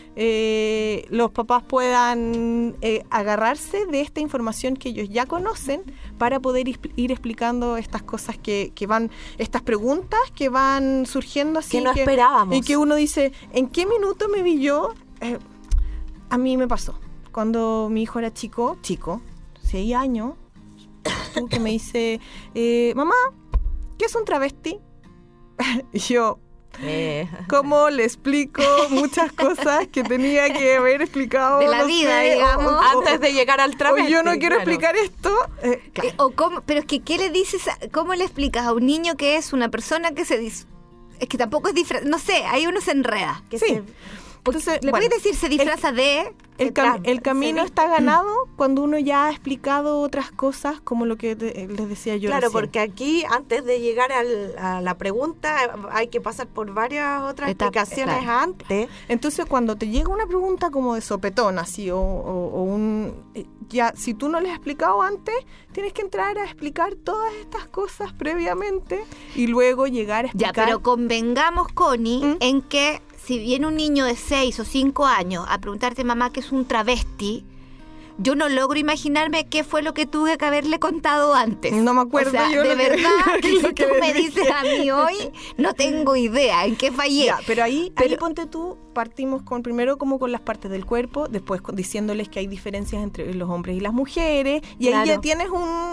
los papás puedan agarrarse de esta información que ellos ya conocen para poder ir explicando estas cosas que van, estas preguntas que van surgiendo así. Que no esperábamos. Y que uno dice, ¿en qué minuto me vi yo a mí me pasó. Cuando mi hijo era chico, 6 años, tú que me dice, mamá, ¿qué es un travesti? Y yo, ¿cómo le explico muchas cosas que tenía que haber explicado? De la vida, digamos. Antes de llegar al travesti. Yo no quiero explicar esto. Pero es que, ¿qué le dices? ¿Cómo le explicas a un niño que es una persona que es que tampoco es diferente? No sé, ahí uno se enreda. Sí. Entonces, ¿Le puedes decir se disfraza de...? El camino está ganado cuando uno ya ha explicado otras cosas, como lo que les decía yo. Claro, recién. porque aquí, antes de llegar a la pregunta, hay que pasar por varias otras explicaciones antes. Entonces, cuando te llega una pregunta como de sopetón, así, ya, si tú no les has explicado antes, tienes que entrar a explicar todas estas cosas previamente y luego llegar a explicar. Ya, pero convengamos, Connie, en que si viene un niño de 6 o 5 años a preguntarte, mamá, ¿qué es un travesti? Yo no logro imaginarme qué fue lo que tuve que haberle contado antes. No me acuerdo. O sea, yo de verdad que si tú me dije. dices a mí hoy, no tengo idea en qué fallé. Ya, pero ahí ponte tú, partimos primero como con las partes del cuerpo, después diciéndoles que hay diferencias entre los hombres y las mujeres, y ahí ya tienes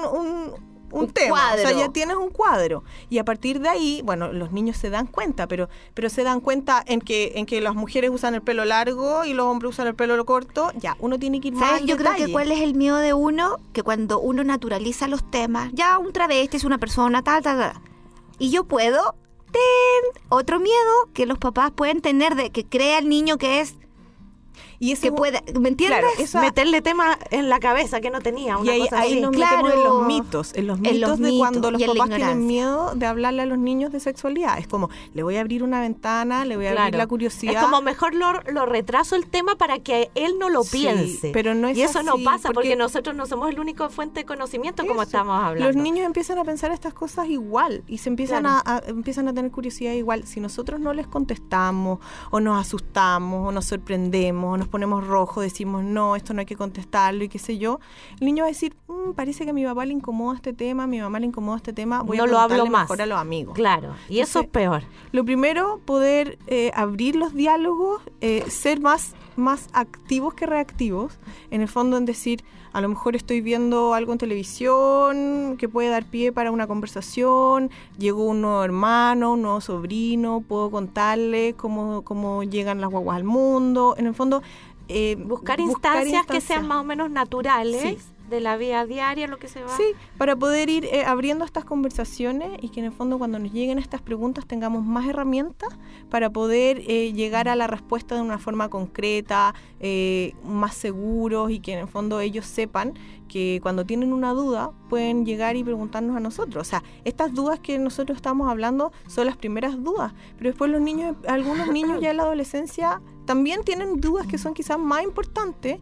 un tema, cuadro. O sea, ya tienes un cuadro. Y a partir de ahí, bueno, los niños se dan cuenta, pero se dan cuenta en que las mujeres usan el pelo largo y los hombres usan el pelo corto. Ya, uno tiene que ir más en Yo creo detalle. que cuál es el miedo de uno, que cuando uno naturaliza los temas, ya un travesti es una persona, tal. Y yo puedo, otro miedo que los papás pueden tener de que crea el niño que es... Y ese, que pueda, ¿me entiendes? Claro, meterle tema en la cabeza que no tenía. Una y cosa ahí así. nos metemos en los mitos, de mitos cuando los y en la papás tienen ignorancia. miedo de hablarle a los niños de sexualidad. Es como, le voy a abrir una ventana, le voy a abrir la curiosidad. Es como mejor lo retraso el tema para que él no lo piense. Pero no es y eso así, no pasa porque nosotros no somos el único fuente de conocimiento como estamos hablando. Los niños empiezan a pensar estas cosas igual y se empiezan empiezan a tener curiosidad igual. Si nosotros no les contestamos o nos asustamos o nos sorprendemos o nos ponemos rojos, decimos no, esto no hay que contestarlo y qué sé yo, el niño va a decir, parece que a mi papá le incomoda este tema, a mi mamá le incomoda este tema, voy no a lo hablo más mejor a los amigos. Claro, y entonces, eso es peor. Lo primero, poder abrir los diálogos, ser más activos que reactivos, en el fondo en decir, a lo mejor estoy viendo algo en televisión que puede dar pie para una conversación, llegó un nuevo hermano, un nuevo sobrino, puedo contarle cómo llegan las guaguas al mundo, en el fondo buscar instancias que sean más o menos naturales de la vida diaria, lo que se va. Sí, para poder ir abriendo estas conversaciones y que en el fondo cuando nos lleguen estas preguntas tengamos más herramientas para poder llegar a la respuesta de una forma concreta, más seguros y que en el fondo ellos sepan que cuando tienen una duda pueden llegar y preguntarnos a nosotros. O sea, estas dudas que nosotros estamos hablando son las primeras dudas, pero después algunos niños ya en la adolescencia también tienen dudas que son quizás más importantes.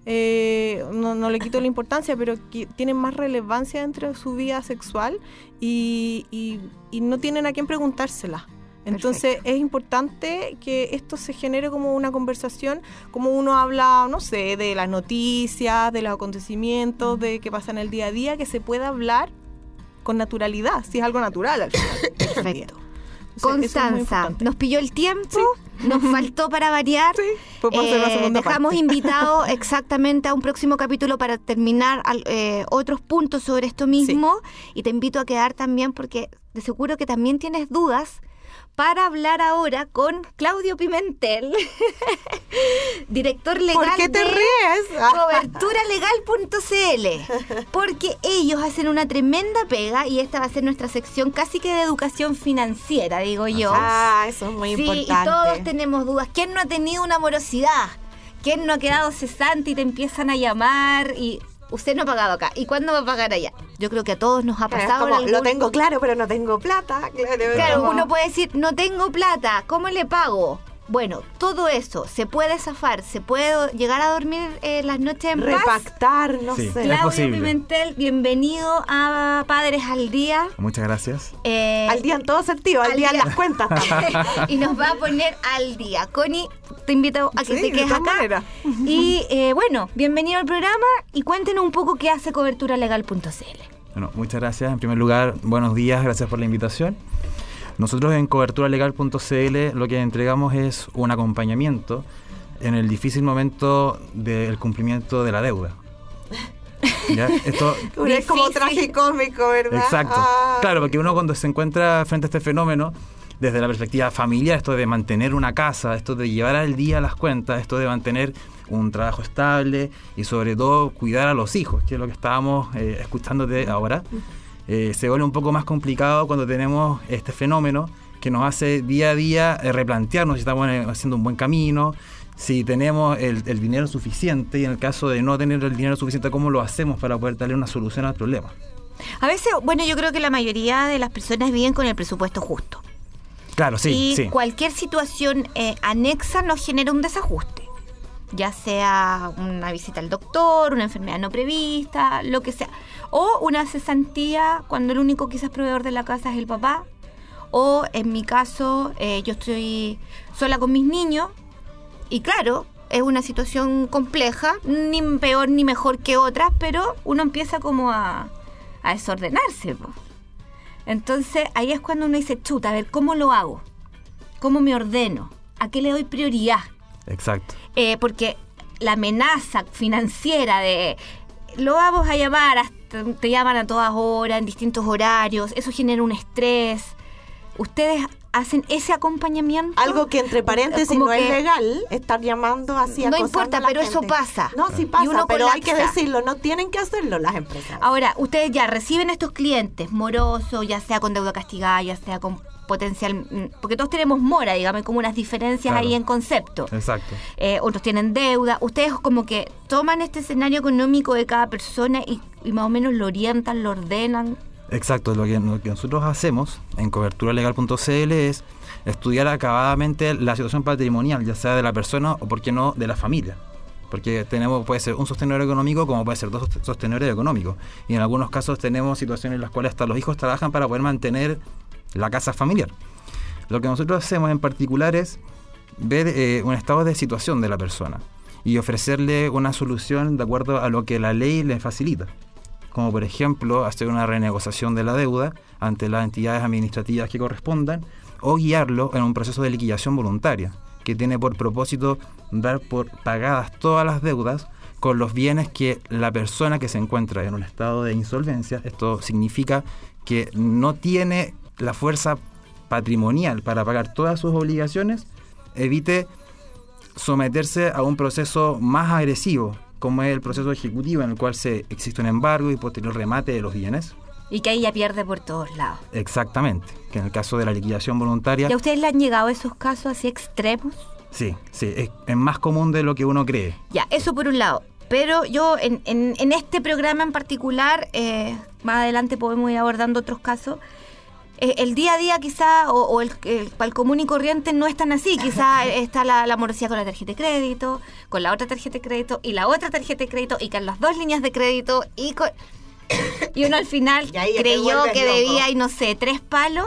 No le quito la importancia, pero que tienen más relevancia dentro de su vida sexual y no tienen a quién preguntársela. Entonces es importante que esto se genere como una conversación, como uno habla, no sé, de las noticias, de los acontecimientos, de qué pasa en el día a día, que se pueda hablar con naturalidad, si es algo natural al final. Perfecto. Entonces, Constanza, nos pilló el tiempo, nos faltó para variar. Podemos hacer la segunda dejamos parte. invitado exactamente a un próximo capítulo para terminar otros puntos sobre esto mismo y te invito a quedar también porque de seguro que también tienes dudas para hablar ahora con Claudio Pimentel, director legal ¿Por qué te de ríes? coberturalegal.cl, porque ellos hacen una tremenda pega y esta va a ser nuestra sección casi que de educación financiera, digo yo. Eso es muy Sí, importante. y todos tenemos dudas. ¿Quién no ha tenido una morosidad? ¿Quién no ha quedado cesante y te empiezan a llamar y usted no ha pagado acá? ¿Y cuándo va a pagar allá? Yo creo que a todos nos ha pasado. Es como, lo tengo claro, pero no tengo plata. Claro, uno puede decir, no tengo plata, ¿cómo le pago? Bueno, todo eso se puede zafar, se puede llegar a dormir las noches en paz. Repactar, no Sí. sé. Es Claudio posible. Pimentel, bienvenido a Padres al Día. Muchas gracias. Al día en todo sentido, al día en las cuentas también. Y nos va a poner al día. Connie, te invito a que Sí, te de quedes todas acá. maneras. Y bueno, bienvenido al programa y cuéntenos un poco qué hace coberturalegal.cl. Bueno, muchas gracias. En primer lugar, buenos días, gracias por la invitación. Nosotros en coberturalegal.cl lo que entregamos es un acompañamiento en el difícil momento del cumplimiento de la deuda. ¿Ya? Esto Es como tragicómico, ¿verdad? Exacto. Claro, porque uno cuando se encuentra frente a este fenómeno, desde la perspectiva familiar, esto de mantener una casa, esto de llevar al día las cuentas, esto de mantener un trabajo estable y sobre todo cuidar a los hijos, que es lo que estábamos escuchándote ahora, se vuelve un poco más complicado cuando tenemos este fenómeno que nos hace día a día replantearnos si estamos haciendo un buen camino, si tenemos el dinero suficiente, y en el caso de no tener el dinero suficiente, ¿cómo lo hacemos para poder darle una solución al problema? A veces, bueno, yo creo que la mayoría de las personas viven con el presupuesto justo. Claro, sí. Y cualquier situación anexa nos genera un desajuste. Ya sea una visita al doctor, una enfermedad no prevista, lo que sea. O una cesantía cuando el único quizás proveedor de la casa es el papá. O en mi caso, yo estoy sola con mis niños. Y claro, es una situación compleja, ni peor ni mejor que otras, pero uno empieza como a desordenarse, po. Entonces ahí es cuando uno dice, chuta, a ver, ¿cómo lo hago? ¿Cómo me ordeno? ¿A qué le doy prioridad? Exacto. Porque la amenaza financiera de lo vamos a llamar, hasta, te llaman a todas horas, en distintos horarios, eso genera un estrés. Ustedes hacen ese acompañamiento. Algo que entre paréntesis no es legal, estar llamando así, no acosando importa, a la pero gente. eso pasa. No, sí pasa, Y uno pero hay que colapsa. decirlo, no tienen que hacerlo las empresas. Ahora, ustedes ya reciben estos clientes morosos, ya sea con deuda castigada, ya sea con potencial, porque todos tenemos mora, digamos, como unas diferencias Claro. ahí en concepto. Exacto. Otros tienen deuda. Ustedes como que toman este escenario económico de cada persona y más o menos lo orientan, lo ordenan. Exacto, lo que nosotros hacemos en coberturalegal.cl es estudiar acabadamente la situación patrimonial, ya sea de la persona o, por qué no, de la familia. Porque puede ser un sostenedor económico como puede ser dos sostenedores económicos. Y en algunos casos tenemos situaciones en las cuales hasta los hijos trabajan para poder mantener la casa familiar. Lo que nosotros hacemos en particular es ver un estado de situación de la persona y ofrecerle una solución de acuerdo a lo que la ley le facilita. Como por ejemplo hacer una renegociación de la deuda ante las entidades administrativas que correspondan, o guiarlo en un proceso de liquidación voluntaria que tiene por propósito dar por pagadas todas las deudas con los bienes que la persona que se encuentra en un estado de insolvencia, esto significa que no tiene la fuerza patrimonial para pagar todas sus obligaciones, evite someterse a un proceso más agresivo, como es el proceso ejecutivo, en el cual existe un embargo y posterior remate de los bienes. Y que ahí ya pierde por todos lados. Exactamente, que en el caso de la liquidación voluntaria... ¿Y a ustedes le han llegado esos casos así extremos? Sí, es más común de lo que uno cree. Ya, eso por un lado. Pero yo en este programa en particular, más adelante podemos ir abordando otros casos, el día a día quizá, o el común y corriente no es tan así. Quizá está la morosidad con la tarjeta de crédito, con la otra tarjeta de crédito, y la otra tarjeta de crédito, y con las dos líneas de crédito, y uno al final creyó que debía, y no sé, 3 palos,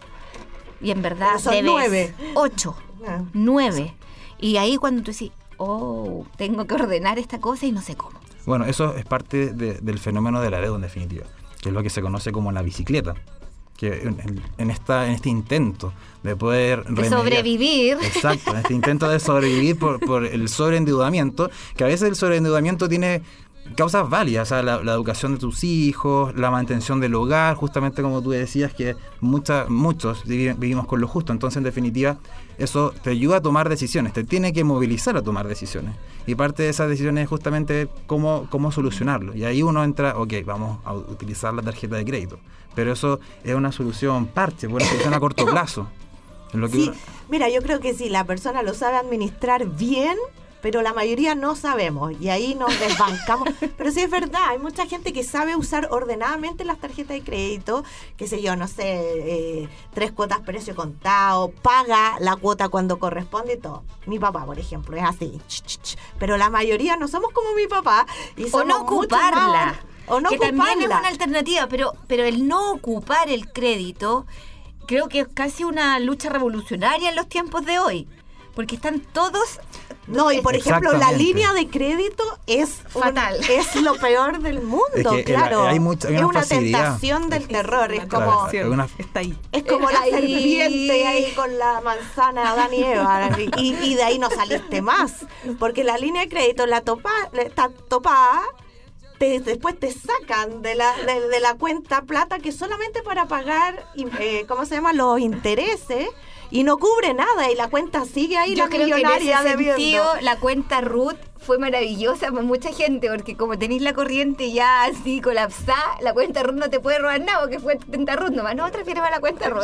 y en verdad son debes 9. 8, 9. Y ahí cuando tú decís, tengo que ordenar esta cosa y no sé cómo. Bueno, eso es parte del fenómeno de la deuda en definitiva, que es lo que se conoce como la bicicleta. Que en este intento de poder sobrevivir. Exacto, en este intento de sobrevivir por el sobreendeudamiento, que a veces el sobreendeudamiento tiene causas válidas, o sea, la educación de tus hijos, la mantención del hogar, justamente como tú decías, que muchos vivimos con lo justo. Entonces, en definitiva, eso te ayuda a tomar decisiones, te tiene que movilizar a tomar decisiones. Y parte de esas decisiones es justamente cómo solucionarlo. Y ahí uno entra, vamos a utilizar la tarjeta de crédito. Pero eso es una solución parche, una solución a corto plazo. Sí, mira, yo creo que si la persona lo sabe administrar bien, pero la mayoría no sabemos, y ahí nos desbancamos. Pero sí es verdad, hay mucha gente que sabe usar ordenadamente las tarjetas de crédito, qué sé yo, no sé, 3 cuotas precio contado, paga la cuota cuando corresponde y todo. Mi papá, por ejemplo, es así. Pero la mayoría no somos como mi papá. Y o no ocuparla. O no que ocuparla. También es una alternativa, pero el no ocupar el crédito creo que es casi una lucha revolucionaria en los tiempos de hoy. Porque están todos No, y por ejemplo, la Exactamente. línea de crédito es Fatal. es lo peor del mundo, Es que claro. hay es una facilidad. tentación del terror, es Claro, como... hay una- Está ahí. Es como la Ahí. serpiente ahí con la manzana de Adán y Eva, y de ahí no saliste más, porque la línea de crédito está topada, después te sacan de la cuenta plata que es solamente para pagar, ¿cómo se llama? Los intereses, y no cubre nada, y la cuenta sigue ahí, Yo la creo que en millonaria ese debiendo. sentido la cuenta RUT fue maravillosa para mucha gente, porque como tenéis la corriente ya así colapsada, la cuenta RUT no te puede robar nada, porque fue cuenta RUT nomás. No, transfiere a la cuenta RUT.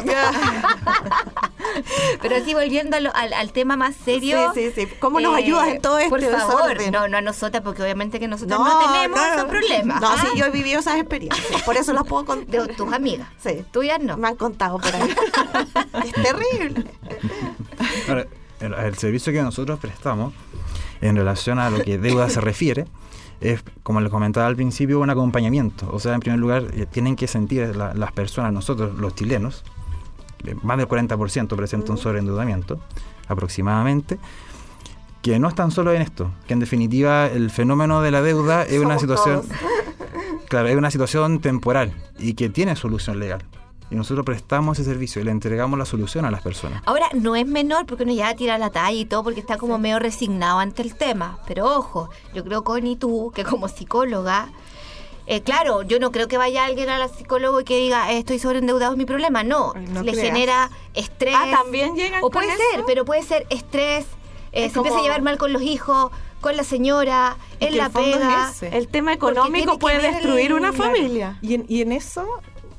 Pero así, volviendo al tema más serio. Sí. ¿Cómo nos ayudas en todo Por este favor, desorden? no a nosotras, porque obviamente que nosotros no tenemos esos problemas. No, ¿ah? sí, yo he vivido esas experiencias, por eso las puedo contar. De tus amigas. Sí. Tuyas no. Me han contado por ahí. Es terrible. Ahora, el servicio que nosotros prestamos en relación a lo que deuda se refiere es, como les comentaba al principio, un acompañamiento. O sea, en primer lugar, tienen que sentir las personas, nosotros los chilenos, más del 40% presenta un sobreendeudamiento aproximadamente, que no están solo en esto, que en definitiva el fenómeno de la deuda es una Somos situación, todos. claro, es una situación temporal y que tiene solución legal. Y nosotros prestamos ese servicio y le entregamos la solución a las personas. Ahora, no es menor porque uno ya tira la talla y todo porque está como medio resignado ante el tema. Pero ojo, yo creo, Connie, tú, que como psicóloga, claro, yo no creo que vaya alguien a la psicóloga y que diga, estoy sobreendeudado, es mi problema. No, Ay, no le creas. genera estrés. ¿también llegan O con puede eso? ser, pero puede ser estrés, Es se empieza como- a llevar mal con los hijos, con la señora, Es en que la el fondo es pega. ese. El tema Porque económico tiene que puede ver destruir una Claro. familia. Y en eso,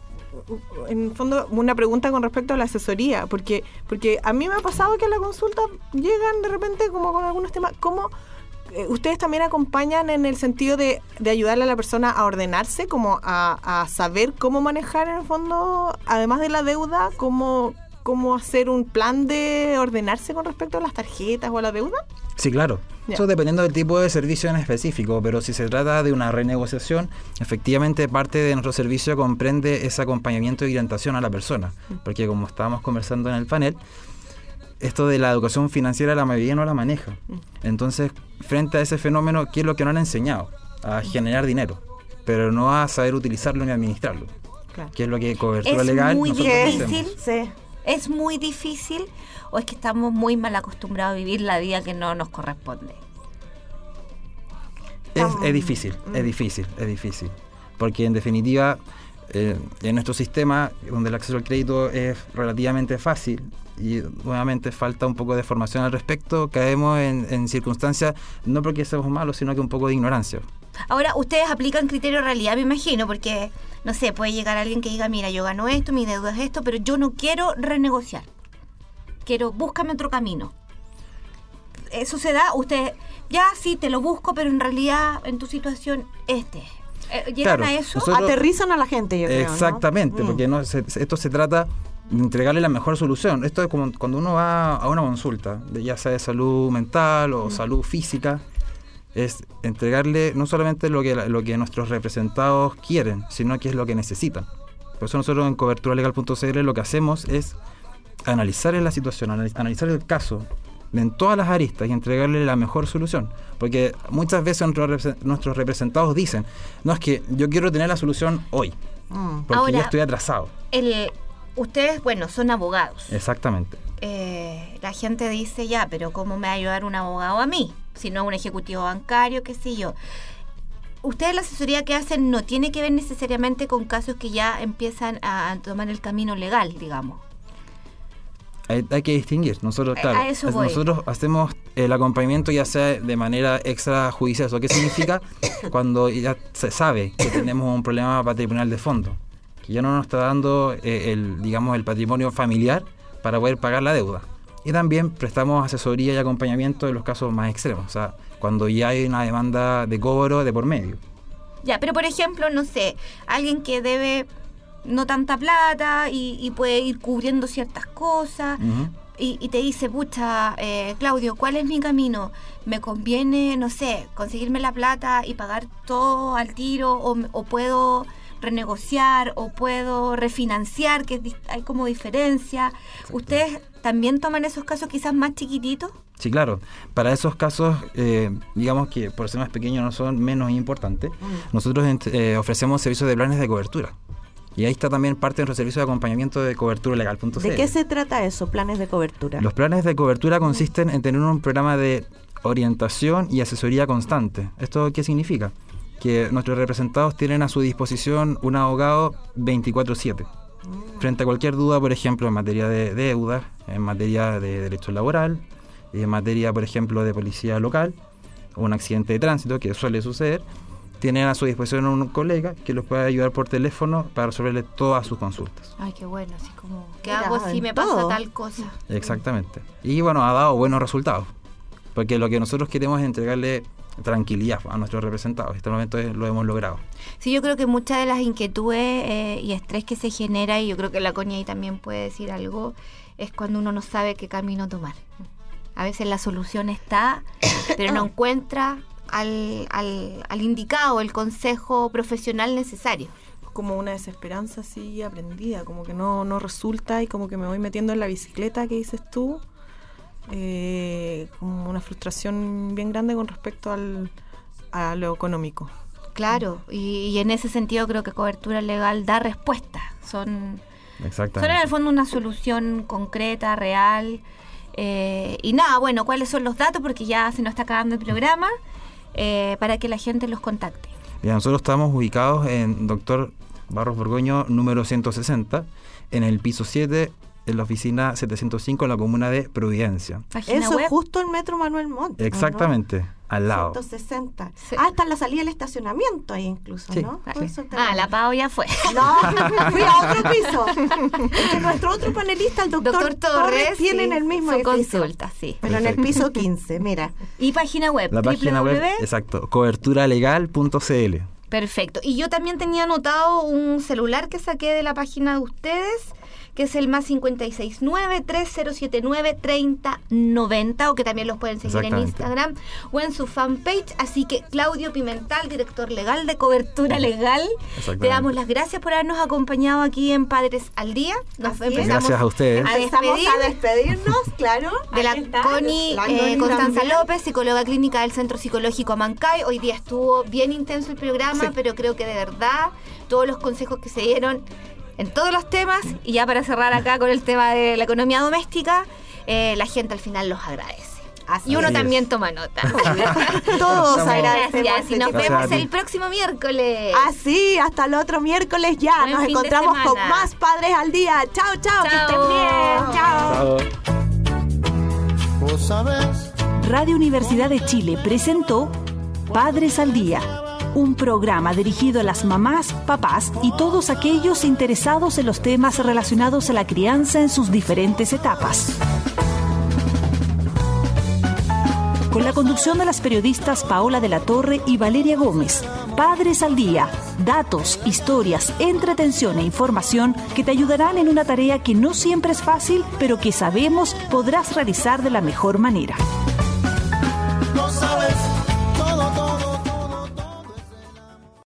en el fondo, una pregunta con respecto a la asesoría, porque a mí me ha pasado que a la consulta llegan de repente como con algunos temas, ¿cómo ustedes también acompañan en el sentido de ayudarle a la persona a ordenarse, como a saber cómo manejar en el fondo, además de la deuda, cómo hacer un plan de ordenarse con respecto a las tarjetas o a la deuda? Sí, claro. Ya. Eso dependiendo del tipo de servicio en específico, pero si se trata de una renegociación, efectivamente parte de nuestro servicio comprende ese acompañamiento y orientación a la persona, porque como estábamos conversando en el panel, esto de la educación financiera la mayoría no la maneja. Entonces, frente a ese fenómeno, ¿qué es lo que no han enseñado? A generar dinero, pero no a saber utilizarlo ni administrarlo. Claro. ¿Qué es lo que cobertura Es legal muy nosotros difícil. hacemos? Sí. ¿Es muy difícil o es que estamos muy mal acostumbrados a vivir la vida que no nos corresponde? Es difícil, es difícil. Porque en definitiva, en nuestro sistema, donde el acceso al crédito es relativamente fácil, y nuevamente falta un poco de formación al respecto, caemos en circunstancias, no porque seamos malos, sino que un poco de ignorancia. Ahora, ustedes aplican criterio de realidad, me imagino, porque, no sé, puede llegar alguien que diga, mira, yo gano esto, mi deuda es esto, pero yo no quiero renegociar. Búscame otro camino. Eso se da, usted, ya sí, te lo busco, pero en realidad, en tu situación, ¿llegan Claro, a eso? nosotros- Aterrizan a la gente, yo creo, ¿no? Exactamente, porque esto se trata de entregarle la mejor solución. Esto es como cuando uno va a una consulta, ya sea de salud mental o salud física, es entregarle no solamente lo que nuestros representados quieren, sino que es lo que necesitan. Por eso nosotros en coberturalegal.cl lo que hacemos es analizar la situación, analizar el caso en todas las aristas y entregarle la mejor solución. Porque muchas veces nuestros representados dicen, no, es que yo quiero tener la solución hoy, porque Ahora, ya estoy atrasado. Ustedes, bueno, son abogados. Exactamente. La gente dice, ya, pero ¿cómo me va a ayudar un abogado a mí? Si no es un ejecutivo bancario, qué sé yo. Ustedes, la asesoría que hacen no tiene que ver necesariamente con casos que ya empiezan a tomar el camino legal, digamos. Hay que distinguir. Nosotros, claro, a eso voy. nosotros hacemos el acompañamiento ya sea de manera extrajudicial. ¿Eso qué significa? Cuando ya se sabe que tenemos un problema patrimonial de fondo, que ya no nos está dando el patrimonio familiar para poder pagar la deuda. Y también prestamos asesoría y acompañamiento en los casos más extremos, o sea, cuando ya hay una demanda de cobro de por medio. Ya, pero por ejemplo, no sé, alguien que debe no tanta plata y puede ir cubriendo ciertas cosas. Ujú. Y te dice, pucha, Claudio, ¿cuál es mi camino? ¿Me conviene, no sé, conseguirme la plata y pagar todo al tiro? ¿O puedo renegociar? ¿O puedo refinanciar? Que hay como diferencia. ¿Ustedes también toman esos casos quizás más chiquititos? Sí, claro. Para esos casos, digamos que por ser más pequeños no son menos importantes, nosotros ofrecemos servicios de planes de cobertura. Y ahí está también parte de nuestro servicio de acompañamiento de coberturalegal.cl. ¿De qué se trata eso, planes de cobertura? Los planes de cobertura consisten en tener un programa de orientación y asesoría constante. ¿Esto qué significa? Que nuestros representados tienen a su disposición un abogado 24/7. Frente a cualquier duda, por ejemplo, en materia de deuda, en materia de derecho laboral, en materia, por ejemplo, de policía local, o un accidente de tránsito, que suele suceder, tienen a su disposición un colega que los puede ayudar por teléfono para resolverle todas sus consultas. Ay, qué bueno, así como, ¿qué Mira, hago si me pasa todo. tal cosa? Exactamente. Y bueno, ha dado buenos resultados, porque lo que nosotros queremos es entregarle tranquilidad a nuestros representados. Este momento lo hemos logrado. Sí, yo creo que muchas de las inquietudes y estrés que se genera, y yo creo que la Connie ahí también puede decir algo, es cuando uno no sabe qué camino tomar. A veces la solución está, pero no encuentra al indicado, el consejo profesional necesario. Como una desesperanza así aprendida, como que no resulta y como que me voy metiendo en la bicicleta que dices tú, como una frustración bien grande con respecto a lo económico. Claro, y en ese sentido creo que Cobertura Legal da respuesta. Son en el fondo una solución concreta, real. Y nada, bueno, ¿cuáles son los datos? Porque ya se nos está acabando el programa, para que la gente los contacte. Bien, nosotros estamos ubicados en Dr. Barros Borgoño, número 160, en el piso 7, en la oficina 705, en la comuna de Providencia. Página Eso web. es justo el Metro Manuel Montt. Exactamente, al lado. 160. Sí. Está en la salida del estacionamiento ahí incluso, Sí. ¿no? Por eso te La Pau ya fue. No, fui a otro piso. Porque nuestro otro panelista, el doctor Torres, tiene en el mismo su edificio. consulta, sí. Pero en el piso 15, mira. Y página web, La página web, www. exacto, coberturalegal.cl. Perfecto. Y yo también tenía anotado un celular que saqué de la página de ustedes, que es el más 569-3079-3090, o que también los pueden seguir en Exactamente. Instagram o en su fanpage. Así que Claudio Pimental, director legal de Cobertura Legal, te damos las gracias por habernos acompañado aquí en Padres al Día. Nos Así es. empezamos Gracias a ustedes. a Empezamos despedir a despedirnos, claro. de la Ahí está, Connie la Connie Constanza también. López, psicóloga clínica del Centro Psicológico Amancay. Hoy día estuvo bien intenso el programa, Sí. pero creo que de verdad todos los consejos que se dieron en todos los temas, y ya para cerrar acá con el tema de la economía doméstica, la gente al final los agradece. Así Y uno es. también toma nota. Todos Estamos- agradecemos. Gracias, y nos este Gracias vemos a ti. el próximo miércoles. Así, hasta el otro miércoles ya. Buen Nos fin de encontramos con semana. más Padres al Día. Chao, chao, que Chao. estén bien. Chao. Vos sabés. Radio Universidad de Chile presentó Padres al Día, un programa dirigido a las mamás, papás y todos aquellos interesados en los temas relacionados a la crianza en sus diferentes etapas. Con la conducción de las periodistas Paola de la Torre y Valeria Gómez. Padres al Día, datos, historias, entretención e información que te ayudarán en una tarea que no siempre es fácil, pero que sabemos podrás realizar de la mejor manera.